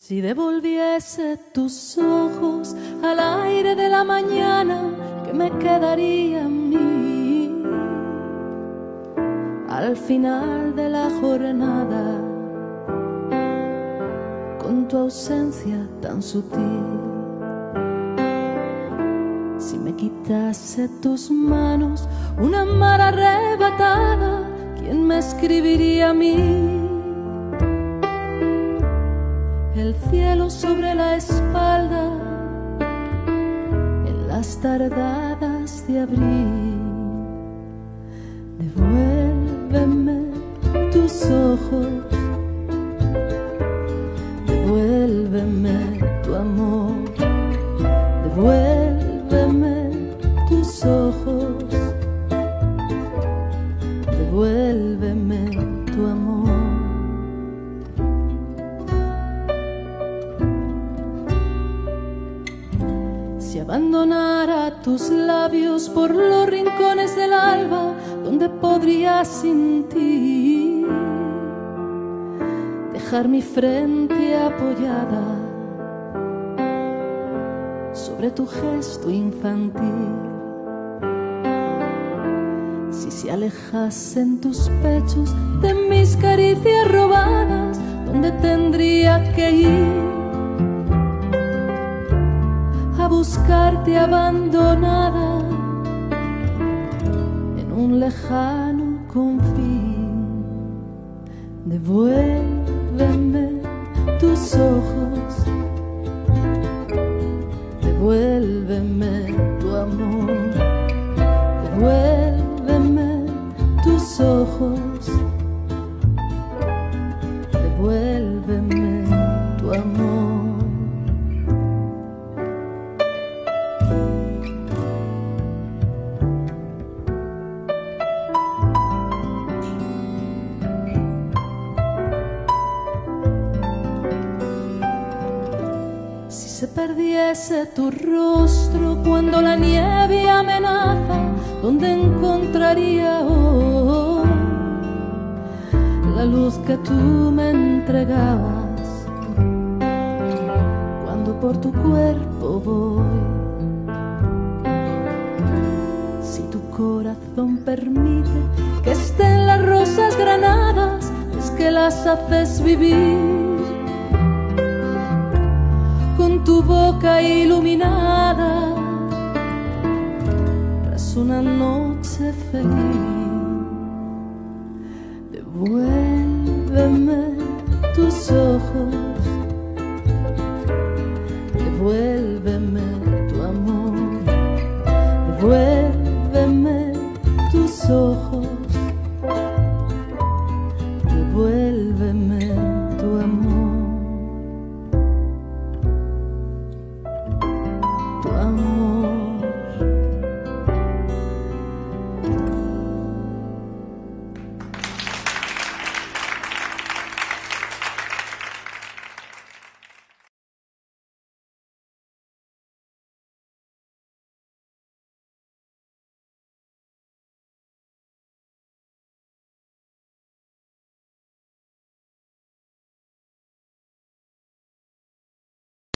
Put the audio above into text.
Si devolviese tus ojos al aire de la mañana, ¿qué me quedaría a mí? Al final de la jornada, con tu ausencia tan sutil. Si me quitase tus manos, una mar arrebatada, ¿quién me escribiría a mí? El cielo sobre la espalda en las tardadas de abril. Devuélveme tus ojos, devuélveme tu amor, devuélveme tus ojos, devuélveme tu amor. Si abandonara tus labios por los rincones del alba, ¿dónde podría sin ti dejar mi frente apoyada sobre tu gesto infantil? Si se alejasen tus pechos de mis caricias robadas, ¿dónde tendría que ir a buscarte abandonada en un lejano confín? Devuélveme tus ojos, devuélveme tu amor, devuélveme tus ojos, devuélveme tu amor. Si se perdiese tu rostro cuando la nieve amenaza, ¿dónde encontraría hoy la luz que tú me entregabas cuando por tu cuerpo voy? Si tu corazón permite que estén las rosas granadas, es que las haces vivir con tu boca iluminada tras una noche feliz. Devuélveme tus ojos, devuélveme tu amor, devuélveme tus ojos,